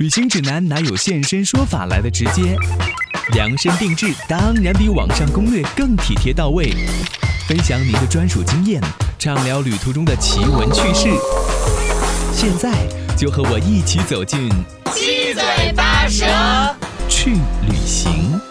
旅行指南哪有现身说法来的直接？量身定制当然比网上攻略更体贴到位。分享您的专属经验，畅聊旅途中的奇闻趣事。现在就和我一起走进七嘴八舌去旅行。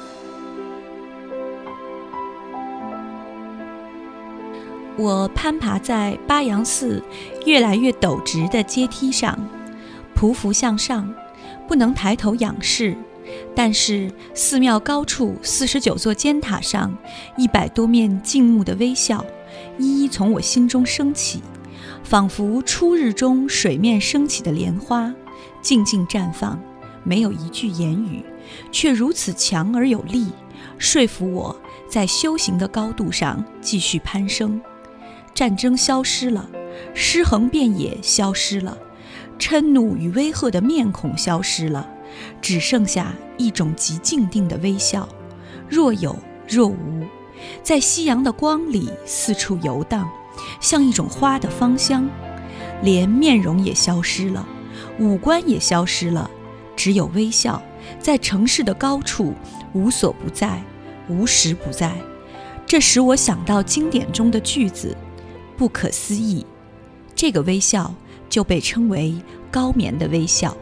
我攀爬在巴扬寺越来越陡直的阶梯上，匍匐向上，不能抬头仰视，但是寺庙高处49座尖塔上100多面静穆的微笑一一从我心中升起，仿佛初日中水面升起的莲花，静静绽放，没有一句言语，却如此强而有力，说服我在修行的高度上继续攀升。战争消失了，尸横遍野消失了，嗔怒与威吓的面孔消失了，只剩下一种极静定的微笑，若有若无，在夕阳的光里四处游荡，像一种花的芳香。连面容也消失了，五官也消失了，只有微笑，在城市的高处无所不在，无时不在。这使我想到经典中的句子，不可思议，这个微笑就被称为高眠的微笑。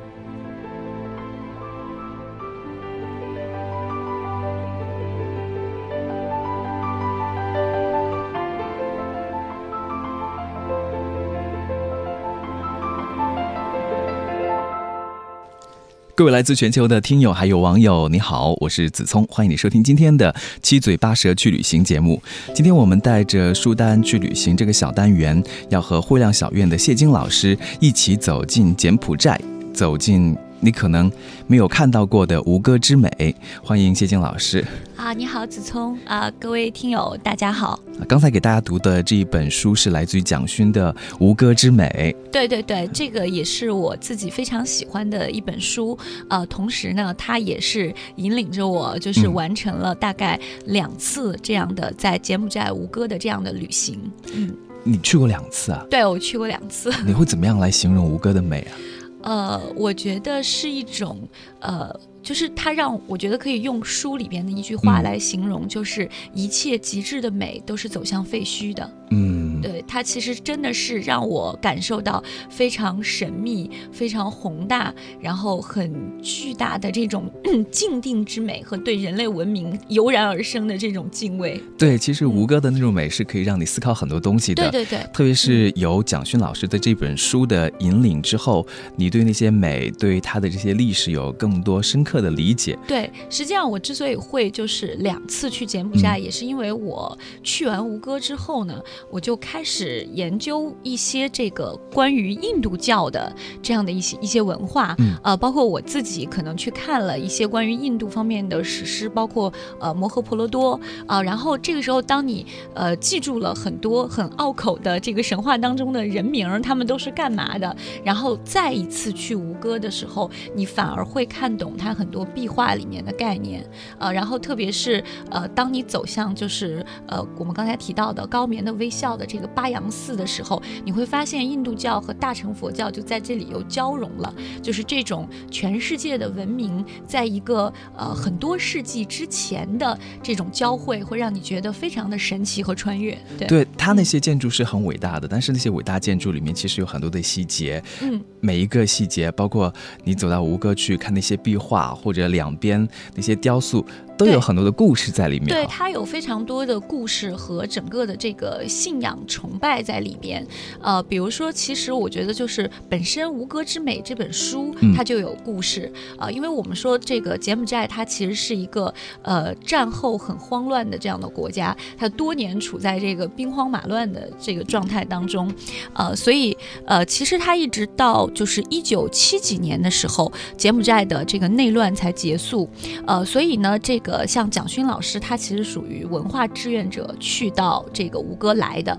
各位来自全球的听友还有网友，你好，我是子聪，欢迎你收听今天的七嘴八舌去旅行节目。今天我们带着书单去旅行这个小单元，要和慧亮小院的谢金老师一起走进柬埔寨，走进你可能没有看到过的吴哥之美。欢迎谢金老师。 你好子聪各位听友大家好。 刚才给大家读的这一本书是来自于蒋勋的《吴哥之美》。 对对对，这个也是我自己非常喜欢的一本书，同时呢它也是引领着我就是完成了大概2次这样的在柬埔寨吴哥的这样的旅行。 你去过2次啊？ 对，我去过2次。 你会怎么样来形容吴哥的美啊？ 我觉得是一种就是它让我觉得可以用书里边的一句话来形容，就是一切极致的美都是走向废墟的。对，它其实真的是让我感受到非常神秘、非常宏大，然后很巨大的这种静定之美和对人类文明油然而生的这种敬畏。 对，其实吴哥的那种美是可以让你思考很多东西的。 对对对， 特别是有蒋勋老师的这本书的引领之后，你对那些美，对它的这些历史有更多深刻的理解。 对，实际上我之所以会就是2次去柬埔寨，也是因为我去完吴哥之后呢，我就开始研究一些这个关于印度教的这样的一些文化，包括我自己可能去看了一些关于印度方面的史诗，包括摩诃婆罗多然后这个时候当你记住了很多很拗口的这个神话当中的人名，他们都是干嘛的，然后再一次去吴哥的时候，你反而会看懂它很多壁画里面的概念，然后特别是当你走向就是我们刚才提到的高眠的微笑的这个巴扬寺的时候，你会发现印度教和大乘佛教就在这里又交融了，就是这种全世界的文明在一个很多世纪之前的这种交汇，会让你觉得非常的神奇和穿越。 对，它那些建筑是很伟大的，但是那些伟大建筑里面其实有很多的细节，每一个细节，包括你走到吴哥去看那些壁画，或者两边那些雕塑，都有很多的故事在里面。 对，它有非常多的故事和整个的这个信仰崇拜在里边。比如说其实我觉得就是本身《吴哥之美》这本书它就有故事，因为我们说这个柬埔寨它其实是一个战后很慌乱的这样的国家，它多年处在这个兵荒马乱的这个状态当中，所以其实它一直到就是1970几年的时候，柬埔寨的这个内乱才结束，所以呢这像蒋勋老师他其实属于文化志愿者去到这个吴哥来的，然后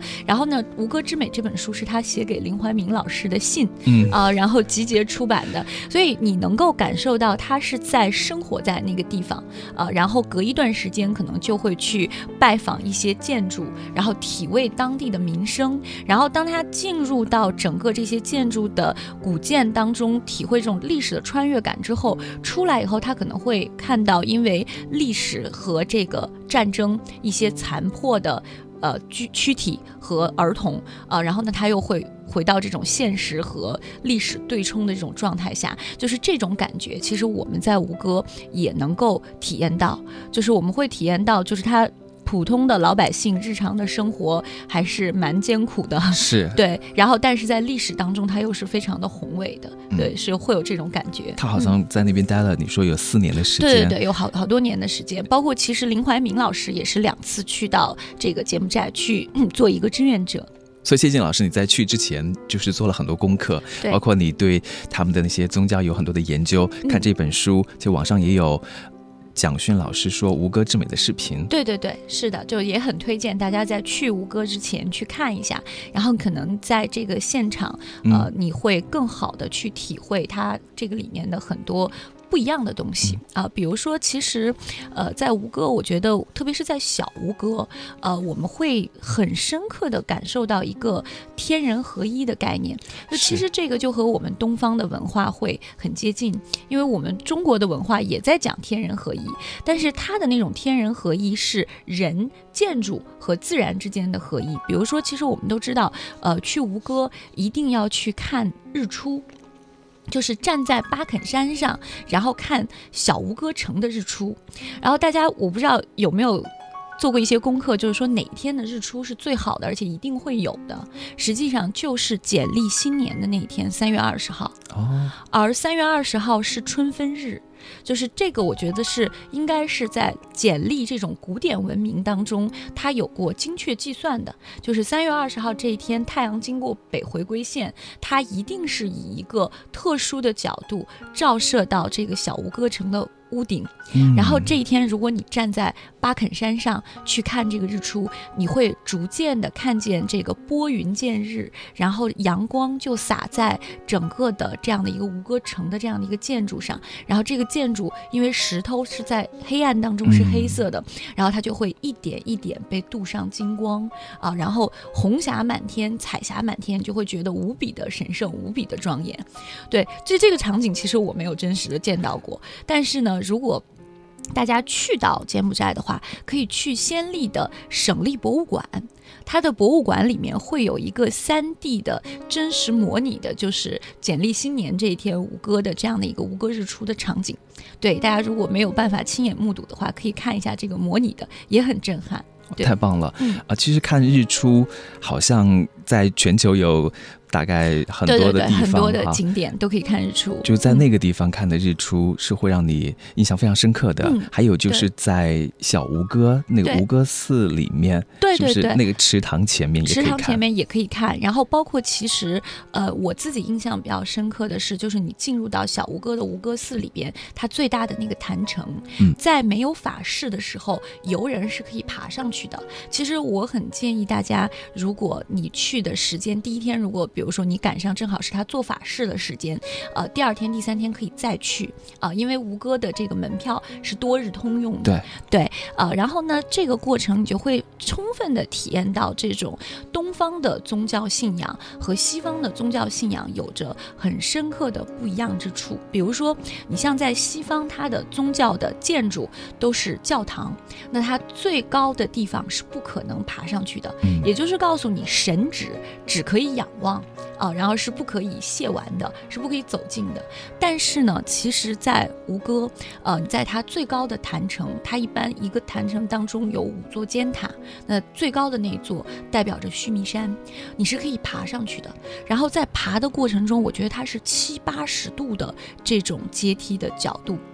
后呢，《吴歌之美》这本书是他写给林怀民老师的信，然后集结出版的，所以你能够感受到他是在生活在那个地方，然后隔一段时间可能就会去拜访一些建筑，然后体味当地的民生，然后当他进入到整个这些建筑的古建当中，体会这种历史的穿越感之后，出来以后他可能会看到因为历史和这个战争一些残破的躯体和儿童然后呢他又会回到这种现实和历史对冲的这种状态下，就是这种感觉其实我们在吴歌也能够体验到，就是我们会体验到就是他普通的老百姓日常的生活还是蛮艰苦的， 是对，然后但是在历史当中它又是非常的宏伟的，对，是会有这种感觉。 他好像在那边待了你说有4年的时间， 对对对，有好多年的时间，包括其实林怀民老师也是2次去到这个柬埔寨去做一个志愿者。 所以谢晋老师你在去之前就是做了很多功课，包括你对他们的那些宗教有很多的研究，看这本书就网上也有蒋勋老师说吴歌之美的视频。 对对对，是的，就也很推荐大家在去吴歌之前去看一下，然后可能在这个现场你会更好的去体会它这个里面的很多不一样的东西比如说其实在吴歌我觉得特别是在小吴歌我们会很深刻的感受到一个天人合一的概念，就其实这个就和我们东方的文化会很接近，因为我们中国的文化也在讲天人合一，但是它的那种天人合一是人建筑和自然之间的合一。比如说其实我们都知道去吴歌一定要去看日出，就是站在巴肯山上，然后看小吴歌城的日出。然后大家我不知道有没有做过一些功课，就是说哪天的日出是最好的，而且一定会有的，实际上就是简历新年的那一天，3月20号。而3月20号是春分日，就是这个我觉得是应该是在简历这种古典文明当中它有过精确计算的，就是3月20号这一天太阳经过北回归线，它一定是以一个特殊的角度照射到这个小吴歌城的屋顶，然后这一天如果你站在巴肯山上去看这个日出，你会逐渐的看见这个拨云见日，然后阳光就洒在整个的这样的一个吴歌城的这样的一个建筑上，然后这个建筑因为石头是在黑暗当中是黑色的，然后它就会一点一点被镀上金光然后红霞满天彩霞满天，就会觉得无比的神圣无比的庄严。对，这个场景其实我没有真实的见到过，但是呢如果大家去到柬埔寨的话，可以去暹粒的省立博物馆，它的博物馆里面会有一个3D 的真实模拟的，就是简历新年这一天吴歌的这样的一个吴歌日出的场景。对，大家如果没有办法亲眼目睹的话，可以看一下这个模拟的，也很震撼。 太棒了其实看日出好像在全球有大概很多的地方， 对很多的景点都可以看日出， 就在那个地方看的日出是会让你印象非常深刻的还有就是在小吴歌那个吴歌寺里面， 对是不是那个池塘前面也可以看？ 池塘前面也可以看，然后包括其实我自己印象比较深刻的是，就是你进入到小吴歌的吴歌寺里边，它最大的那个坛城在没有法事的时候游人是可以爬上去的。其实我很建议大家，如果你去的时间第一天如果比如说你赶上正好是他做法事的时间第2天第3天可以再去因为吴歌的这个门票是多日通用的，对然后呢这个过程你就会充分的体验到这种东方的宗教信仰和西方的宗教信仰有着很深刻的不一样之处。比如说你像在西方，它的宗教的建筑都是教堂，那它最高的地方是不可能爬上去的也就是告诉你神旨只可以仰望然后是不可以亵玩的，是不可以走近的。但是呢其实在吴歌在它最高的坛城，它一般一个坛城当中有5座尖塔，那最高的那一座代表着须弥山，你是可以爬上去的。然后在爬的过程中，我觉得它是70-80度的这种阶梯的角度，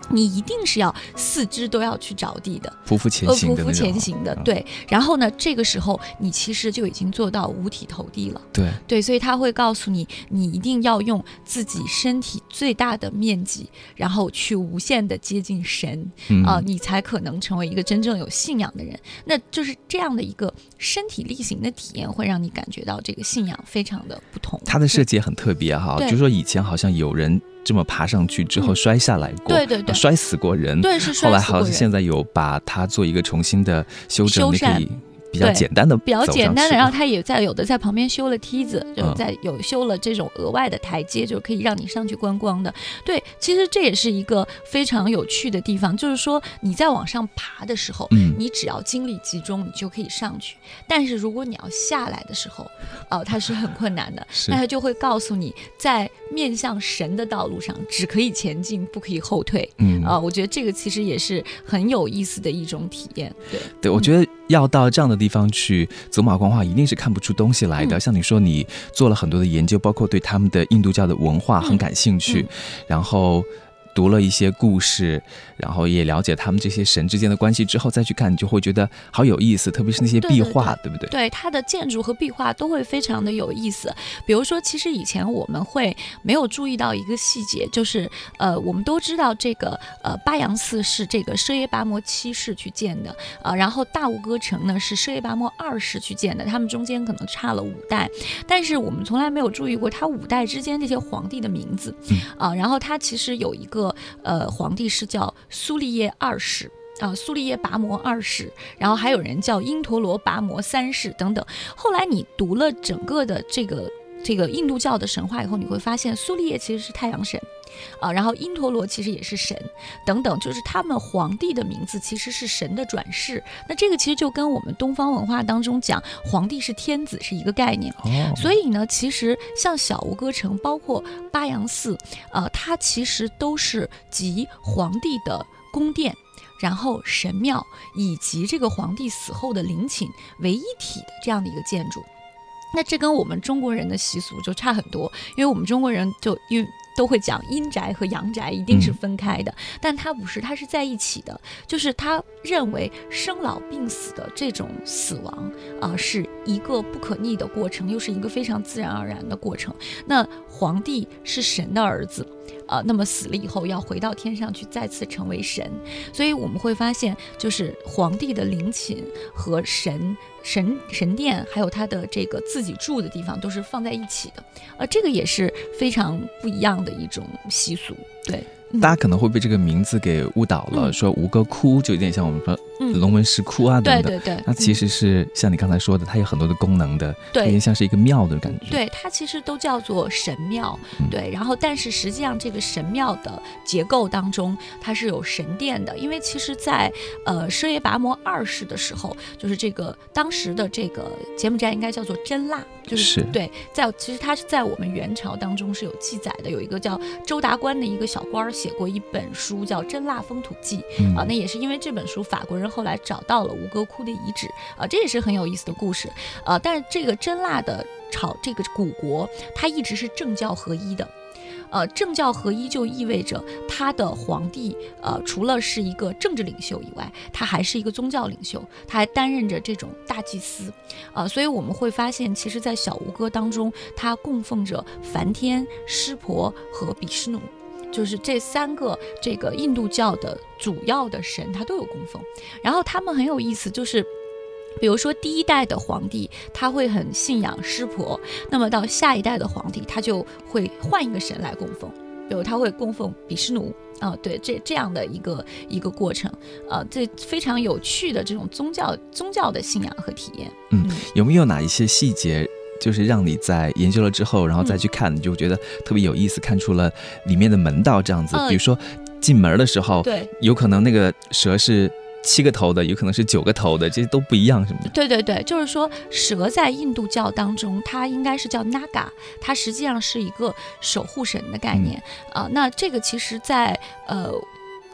你一定是要四肢都要去着地的， 匍匐前行的那种， 匍匐前行的，对。然后呢，这个时候你其实就已经做到五体投地了， 对， 所以他会告诉你，你一定要用自己身体最大的面积，然后去无限的接近神，你才可能成为一个真正有信仰的人。那就是这样的一个身体力行的体验，会让你感觉到这个信仰非常的不同。 它的设计也很特别哈，就是说以前好像有人这么爬上去之后摔下来过， 对， 摔死过人， 对，是摔死过人。 后来好像现在有把它做一个重新的修整，你可以比较简单的， 比较简单的，然后他也有的在旁边修了梯子，就有修了这种额外的台阶，就可以让你上去观光的。对，其实这也是一个非常有趣的地方，就是说你在往上爬的时候，你只要精力集中，你就可以上去。但是如果你要下来的时候，它是很困难的。那他就会告诉你，在面向神的道路上，只可以前进，不可以后退。我觉得这个其实也是很有意思的一种体验。 对，我觉得要到这样的地方去走马观花，一定是看不出东西来的。像你说你做了很多的研究，包括对他们的印度教的文化很感兴趣，然后读了一些故事，然后也了解他们这些神之间的关系之后再去看，你就会觉得好有意思，特别是那些壁画， 对不对？ 对，它的建筑和壁画都会非常的有意思。比如说其实以前我们会没有注意到一个细节，就是我们都知道这个巴扬寺是这个舍耶跋摩七世去建的，然后大吴哥城呢是舍耶跋摩二世去建的，他们中间可能差了5代，但是我们从来没有注意过他5代之间这些皇帝的名字。然后他其实有一个皇帝是叫苏利叶2世，苏利叶跋摩2世，然后还有人叫因陀罗跋摩3世等等。后来你读了整个的这个印度教的神话以后，你会发现苏利叶其实是太阳神，然后因陀罗其实也是神等等，就是他们皇帝的名字其实是神的转世。那这个其实就跟我们东方文化当中讲皇帝是天子是一个概念。所以呢，其实像小吴哥城包括巴扬寺，它其实都是集皇帝的宫殿，然后神庙以及这个皇帝死后的陵寝为一体的这样的一个建筑。那这跟我们中国人的习俗就差很多，因为我们中国人因为都会讲阴宅和阳宅一定是分开的，但它不是，它是在一起的。就是他认为生老病死的这种死亡是一个不可逆的过程，又是一个非常自然而然的过程。那皇帝是神的儿子，那么死了以后要回到天上去再次成为神，所以我们会发现就是皇帝的陵寝和神殿还有他的这个自己住的地方都是放在一起的，这个也是非常不一样的一种习俗。对， 大家可能会被这个名字给误导了，说吴哥窟就有点像我们说龙门石窟啊等等， 对， 那其实是像你刚才说的，它有很多的功能的，有点像是一个庙的感觉。 对，它其实都叫做神庙，对。然后但是实际上这个神庙的结构当中它是有神殿的，因为其实在舍耶跋摩2世的时候，就是这个当时的这个柬埔寨应该叫做真腊，就是对，其实它是在我们元朝当中是有记载的，有一个叫周达观的一个小官写过一本书叫《真腊风土记》，那也是因为这本书法国人后来找到了吴哥窟的遗址，这也是很有意思的故事。但是这个真腊的这个古国它一直是政教合一的，政教合一就意味着他的皇帝除了是一个政治领袖以外，他还是一个宗教领袖，他还担任着这种大祭司，所以我们会发现其实在小吴哥当中他供奉着梵天、湿婆和比湿奴，就是这3个这个印度教的主要的神他都有供奉。然后他们很有意思，就是比如说第1代的皇帝他会很信仰湿婆，那么到下一代的皇帝他就会换一个神来供奉，比如他会供奉比湿奴对，这样的一个过程，这非常有趣的这种宗教的信仰和体验。 有没有哪一些细节就是让你在研究了之后然后再去看，你就觉得特别有意思，看出了里面的门道这样子，比如说进门的时候，对，有可能那个蛇是7个头的，有可能是9个头的，这些都不一样什么的。 对，就是说蛇在印度教当中它应该是叫 Naga， 它实际上是一个守护神的概念，那这个其实在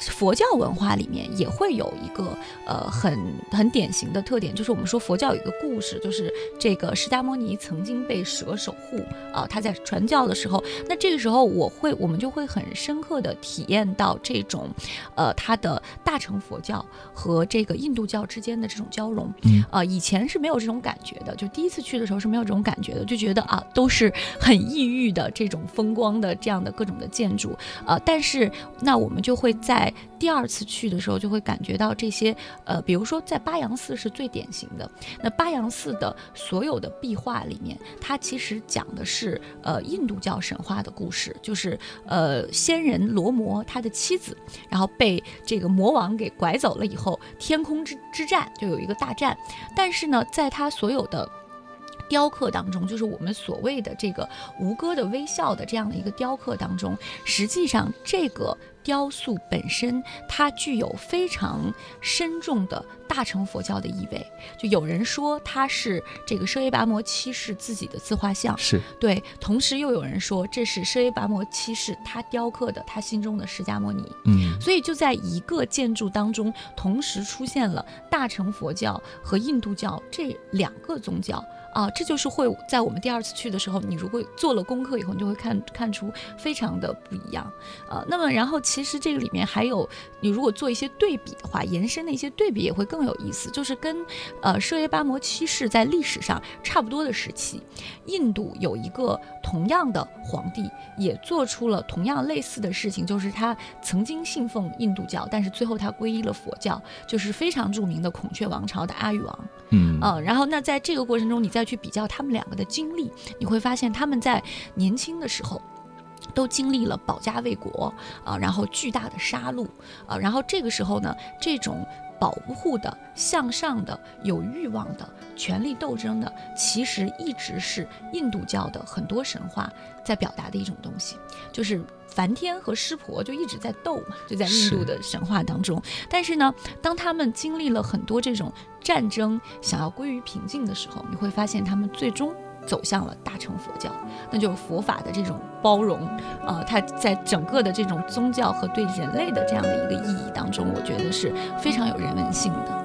佛教文化里面也会有一个很典型的特点，就是我们说佛教有一个故事，就是这个释迦牟尼曾经被蛇守护他在传教的时候，那这个时候我们就会很深刻的体验到这种它的大乘佛教和这个印度教之间的这种交融。以前是没有这种感觉的，就第一次去的时候是没有这种感觉的，就觉得都是很异域的这种风光的这样的各种的建筑。但是那我们就会在第二次去的时候就会感觉到这些比如说在巴扬寺是最典型的，那巴扬寺的所有的壁画里面，它其实讲的是印度教神话的故事，就是仙人罗摩他的妻子，然后被这个魔王给拐走了以后，天空之战就有一个大战，但是呢在他所有的雕刻当中，就是我们所谓的这个吴哥的微笑的这样的一个雕刻当中，实际上这个雕塑本身它具有非常深重的大乘佛教的意味，就有人说它是这个舍耶跋摩七世自己的自画像， 是对，同时又有人说这是舍耶跋摩七世他雕刻的他心中的释迦牟尼。所以就在一个建筑当中同时出现了大乘佛教和印度教这两个宗教这就是会在我们第二次去的时候，你如果做了功课以后，你就会看出非常的不一样。那么然后其实这个里面还有，你如果做一些对比的话，延伸的一些对比也会更有意思，就是跟舍耶跋摩七世在历史上差不多的时期，印度有一个同样的皇帝也做出了同样类似的事情，就是他曾经信奉印度教，但是最后他皈依了佛教，就是非常著名的孔雀王朝的阿育王。然后那在这个过程中你再去比较他们两个的经历，你会发现他们在年轻的时候都经历了保家卫国然后巨大的杀戮然后这个时候呢，这种保护的、向上的、有欲望的、权力斗争的，其实一直是印度教的很多神话在表达的一种东西，就是梵天和湿婆就一直在斗嘛，就在印度的神话当中。但是呢，当他们经历了很多这种战争，想要归于平静的时候，你会发现他们最终走向了大乘佛教，那就是佛法的这种包容它在整个的这种宗教和对人类的这样的一个意义当中，我觉得是非常有人文性的。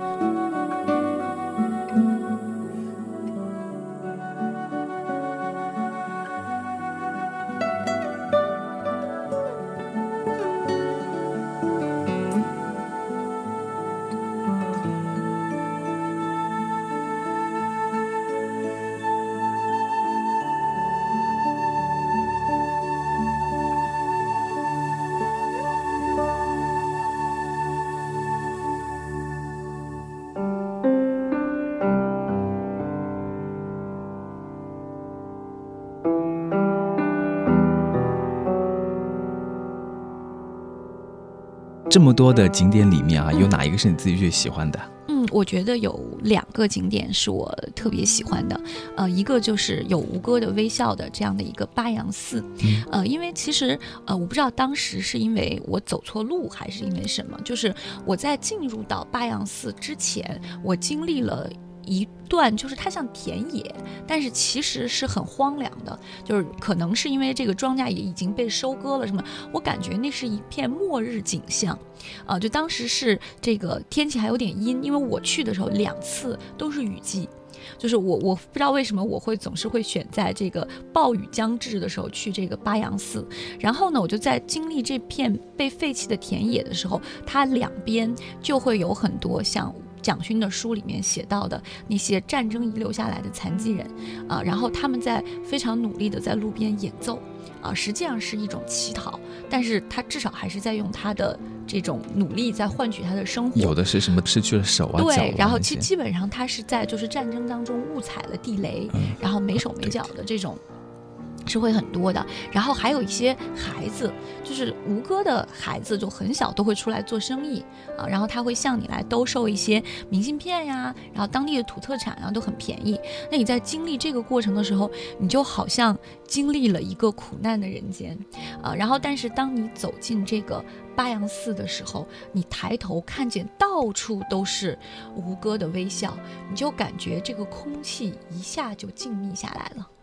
这么多的景点里面有哪一个是你自己最喜欢的？ 我觉得有2个景点是我特别喜欢的，一个就是有吴哥的微笑的这样的一个巴扬寺，因为其实我不知道当时是因为我走错路还是因为什么，就是我在进入到巴扬寺之前，我经历了一段就是它像田野，但是其实是很荒凉的，就是可能是因为这个庄稼也已经被收割了什么，我感觉那是一片末日景象就当时是这个天气还有点阴，因为我去的时候2次都是雨季，就是我不知道为什么我总是会选在这个暴雨将至的时候去这个巴扬寺，然后呢我就在经历这片被废弃的田野的时候，它两边就会有很多像蒋勋的书里面写到的那些战争遗留下来的残疾人然后他们在非常努力的在路边演奏实际上是一种乞讨，但是他至少还是在用他的这种努力在换取他的生活。 有的是什么失去了手脚对，然后基本上他是在就是战争当中误踩了地雷然后没手没脚的这种是会很多的。然后还有一些孩子，就是吴哥的孩子就很小都会出来做生意然后他会向你来兜售一些明信片呀，然后当地的土特产都很便宜。那你在经历这个过程的时候，你就好像经历了一个苦难的人间然后但是当你走进这个巴扬寺的时候，你抬头看见到处都是吴哥的微笑，你就感觉这个空气一下就静谧下来了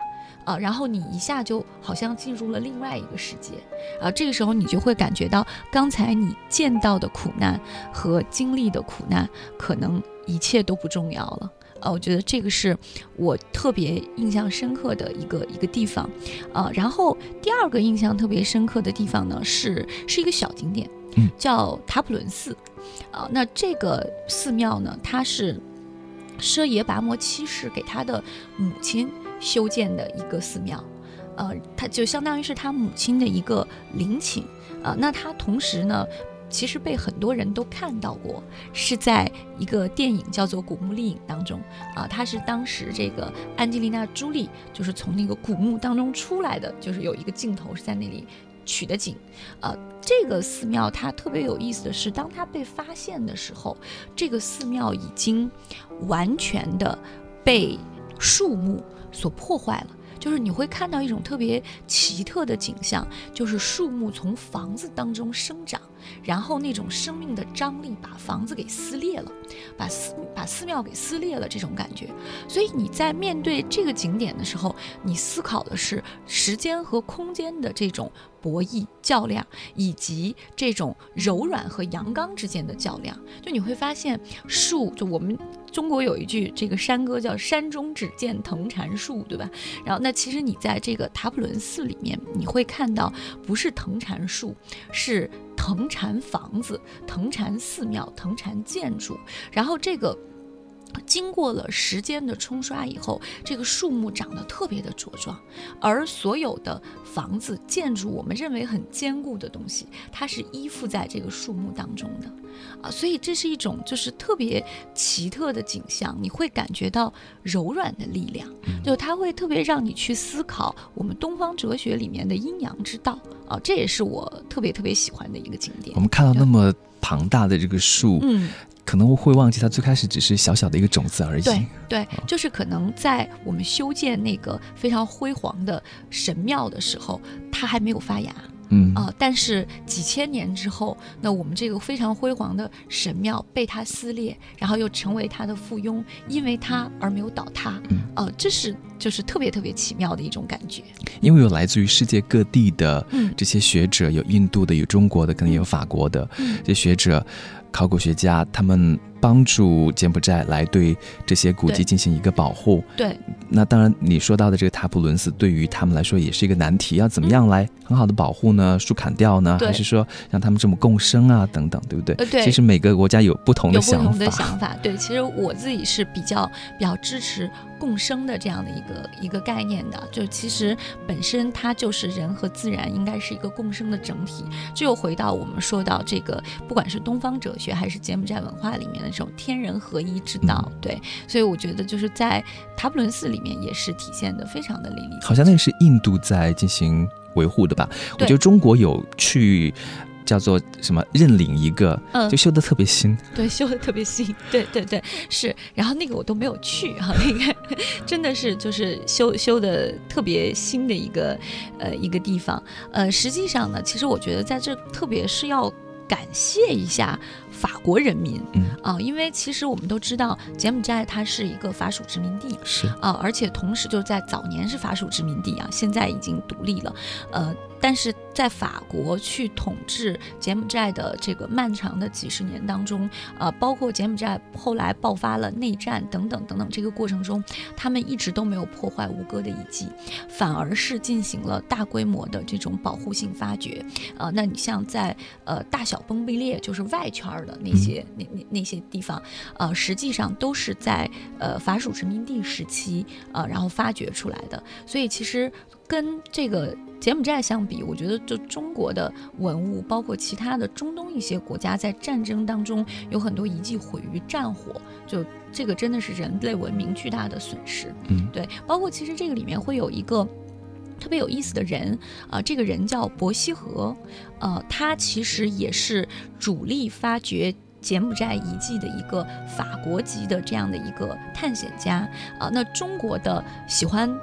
然后你一下就好像进入了另外一个世界，这个时候你就会感觉到刚才你见到的苦难和经历的苦难，可能一切都不重要了。我觉得这个是我特别印象深刻的一个地方，然后第二个印象特别深刻的地方呢，是一个小景点，叫塔普伦寺，那这个寺庙呢，它是奢耶拔摩七世给他的母亲修建的一个寺庙，它就相当于是他母亲的一个陵寝，那它同时呢，其实被很多人都看到过，是在一个电影叫做《古墓丽影》当中，它是当时这个安吉丽娜·朱莉就是从那个古墓当中出来的，就是有一个镜头是在那里取的景。这个寺庙它特别有意思的是，当它被发现的时候，这个寺庙已经完全的被树木所破坏了。就是你会看到一种特别奇特的景象，就是树木从房子当中生长，然后那种生命的张力把房子给撕裂了，把寺庙给撕裂了这种感觉。所以你在面对这个景点的时候，你思考的是时间和空间的这种博弈较量，以及这种柔软和阳刚之间的较量。就你会发现树，就我们中国有一句这个山歌叫山中只见藤缠树，对吧？然后那其实你在这个塔普伦寺里面，你会看到不是藤缠树，是藤缠房子、藤缠寺庙、藤缠建筑。然后这个经过了时间的冲刷以后，这个树木长得特别的茁壮，而所有的房子建筑我们认为很坚固的东西，它是依附在这个树木当中的所以这是一种就是特别奇特的景象，你会感觉到柔软的力量，就它会特别让你去思考我们东方哲学里面的阴阳之道这也是我特别特别喜欢的一个景点。 我们看到那么庞大的这个树，可能会忘记它最开始只是小小的一个种子而已。 对，就是可能在我们修建那个非常辉煌的神庙的时候，它还没有发芽。但是几千年之后，那我们这个非常辉煌的神庙被它撕裂，然后又成为它的附庸，因为它而没有倒塌。这是就是特别特别奇妙的一种感觉。 因为有来自于世界各地的这些学者，有印度的，有中国的，可能也有法国的这些学者、考古学家，他们帮助柬埔寨来对这些古迹进行一个保护。 对， 那当然你说到的这个塔普伦寺对于他们来说也是一个难题，要怎么样来很好的保护呢？树砍掉呢，还是说让他们这么共生啊等等，对不对？ 对， 其实每个国家有不同的想法。 有不同的想法。对，其实我自己是比较支持共生的这样的一个概念的，就其实本身它就是人和自然应该是一个共生的整体。这又回到我们说到这个，不管是东方哲学还是柬埔寨文化里面的这种天人合一之道。对，所以我觉得就是在塔普伦寺里面也是体现的非常的淋漓尽致。 好像那个是印度在进行维护的吧？我觉得中国有去叫做什么认领一个，就修得特别新。 对，修得特别新。对，是。然后那个我都没有去那个真的是就是修得特别新的一个地方。实际上呢，其实我觉得在这特别是要感谢一下法国人民，因为其实我们都知道柬埔寨它是一个法属殖民地， 是而且同时就在早年是法属殖民地现在已经独立了，但是在法国去统治柬埔寨的这个漫长的几十年当中，包括柬埔寨后来爆发了内战等等等等，这个过程中，他们一直都没有破坏吴哥的遗迹，反而是进行了大规模的这种保护性发掘。那你像在大小崩壁列，就是外圈的那些地方，实际上都是在法属殖民地时期然后发掘出来的。所以其实跟这个柬埔寨相比，我觉得就中国的文物，包括其他的中东一些国家，在战争当中有很多遗迹毁于战火，就这个真的是人类文明巨大的损失。对，包括其实这个里面会有一个特别有意思的人这个人叫伯希和，他其实也是主力发掘柬埔寨遗迹的一个法国籍的这样的一个探险家那中国的喜欢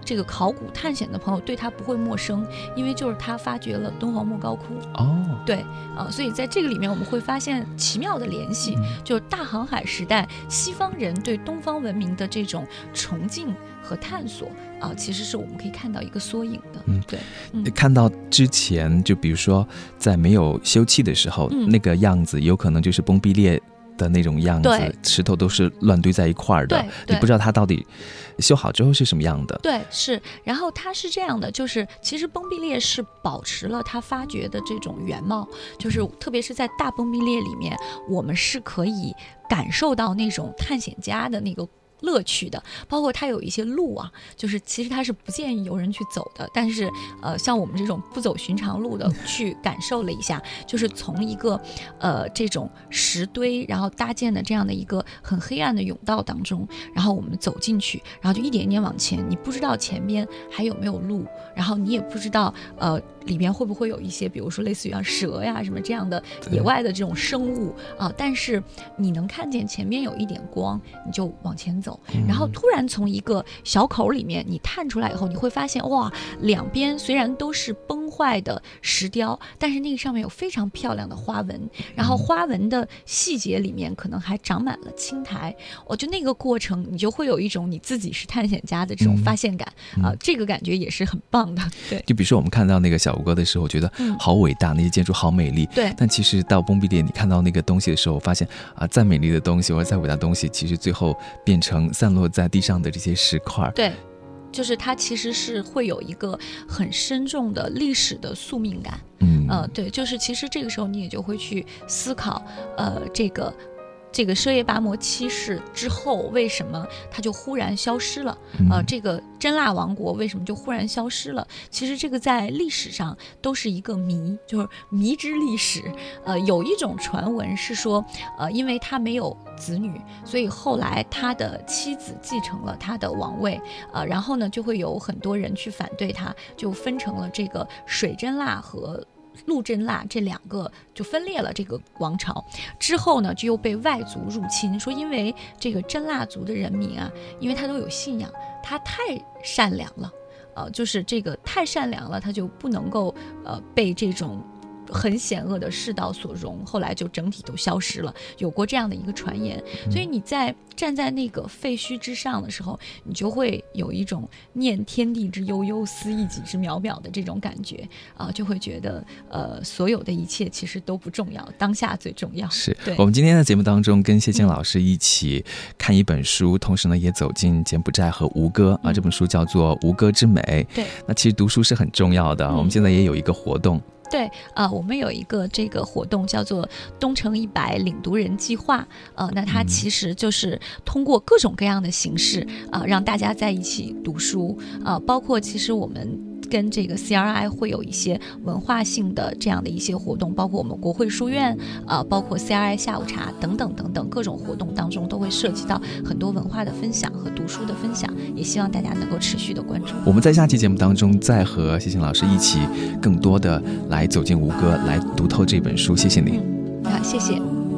这个考古探险的朋友对它不会陌生，因为就是它发掘了敦煌莫高窟。对所以在这个里面我们会发现奇妙的联系，就是大航海时代西方人对东方文明的这种崇敬和探索其实是我们可以看到一个缩影的。对， 看到之前就比如说在没有修葺的时候，那个样子有可能就是崩壁裂的那种样子，石头都是乱堆在一块的，你不知道它到底修好之后是什么样的。 对，是。然后它是这样的，就是其实崩壁裂是保持了它发掘的这种原貌，就是特别是在大崩壁裂里面，我们是可以感受到那种探险家的那个乐趣的，包括它有一些路就是其实它是不建议游人去走的，但是像我们这种不走寻常路的去感受了一下，就是从一个这种石堆然后搭建的这样的一个很黑暗的甬道当中，然后我们走进去，然后就一点一点往前，你不知道前边还有没有路，然后你也不知道里边会不会有一些比如说类似于蛇呀什么这样的野外的这种生物但是你能看见前边有一点光，你就往前走，然后突然从一个小口里面你探出来以后，你会发现哇，两边虽然都是崩坏的石雕，但是那个上面有非常漂亮的花纹，然后花纹的细节里面可能还长满了青苔，我觉得那个过程你就会有一种你自己是探险家的这种发现感这个感觉也是很棒的。对， 就比如说我们看到那个小吴哥的时候，我觉得好伟大，那些建筑好美丽。 对， 但其实到崩壁裂，你看到那个东西的时候，我发现再美丽的东西或者再伟大的东西，其实最后变成散落在地上的这些石块。 对，就是它其实是会有一个很深重的历史的宿命感。对，就是其实这个时候你也就会去思考这个奢耶跋摩七世之后为什么它就忽然消失了这个真腊王国为什么就忽然消失了，其实这个在历史上都是一个谜，就是谜之历史。有一种传闻是说因为他没有子女，所以后来他的妻子继承了他的王位然后呢就会有很多人去反对他，就分成了这个水真腊和陆真腊这两个，就分裂了这个王朝。之后呢就又被外族入侵，说因为这个真腊族的人民因为他都有信仰，他太善良了就是这个太善良了，他就不能够被这种很险恶的世道所容，后来就整体都消失了，有过这样的一个传言。所以你在站在那个废墟之上的时候，你就会有一种念天地之悠悠，思一己之渺渺的这种感觉就会觉得所有的一切其实都不重要，当下最重要。 是我们今天的节目当中跟谢青老师一起看一本书，同时呢也走进柬埔寨和吴哥这本书叫做《吴哥之美》。 对， 那其实读书是很重要的我们现在也有一个活动。 对我们有一个这个活动叫做东城100领读人计划那它其实就是通过各种各样的形式让大家在一起读书包括其实我们跟这个 CRI 会有一些文化性的这样的一些活动，包括我们国会书院包括 CRI 下午茶等等等等，各种活动当中都会涉及到很多文化的分享和读书的分享，也希望大家能够持续的关注。 我们在下期节目当中再和谢青老师一起更多的来走进吴哥，来读透这本书。谢谢你。 谢谢。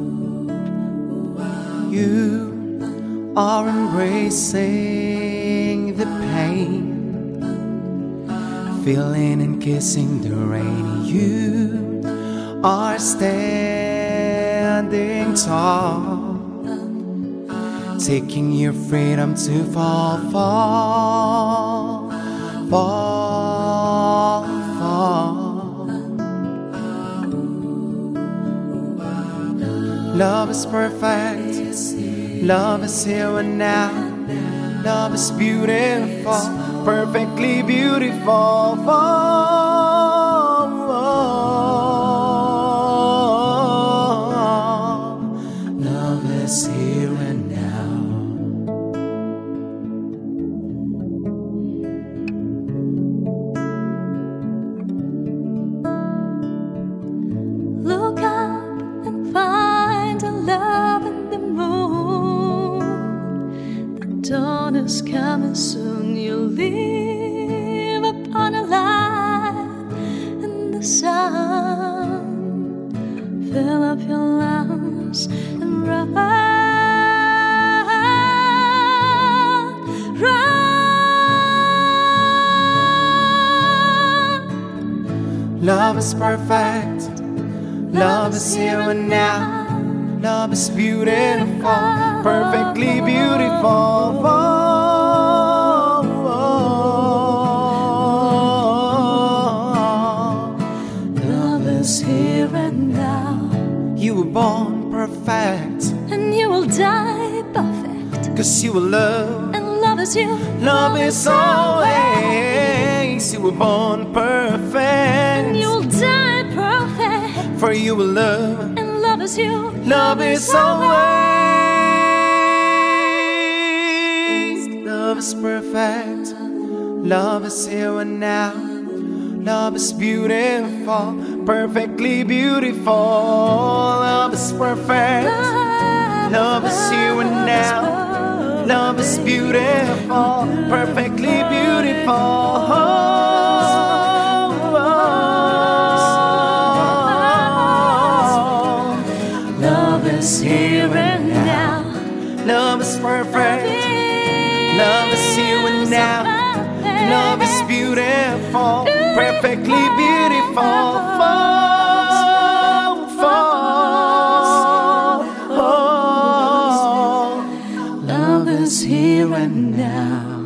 You are embracing the pain, feeling and kissing the rain. You are standing tall, taking your freedom to fall, fall, fall, fall. Love is perfect, love is here and now. Love is beautiful, perfectly beautiful. Love is here and now. Look up and find a love in the moon. The dawn is coming soon. You'll live upon a light in the sun. Fill up your lungs and run, run. Love is perfect. Love is here and now. Love is beautiful, perfectly beautiful. Love is here and now. You were born perfect, And you will die perfect. 'cause you will love. And love is you. Love is always. You were born perfect, And you will die perfect. for you will love. And love is you. Love is always. Love is perfect. Love is here and now. Love is beautiful, perfectly beautiful. Love is perfect. Love is here and now. Love is beautiful, perfectly beautiful. Love is here and now. Love is perfect. Love is here and now. Love is beautiful, perfectly beautiful. Love is here and now.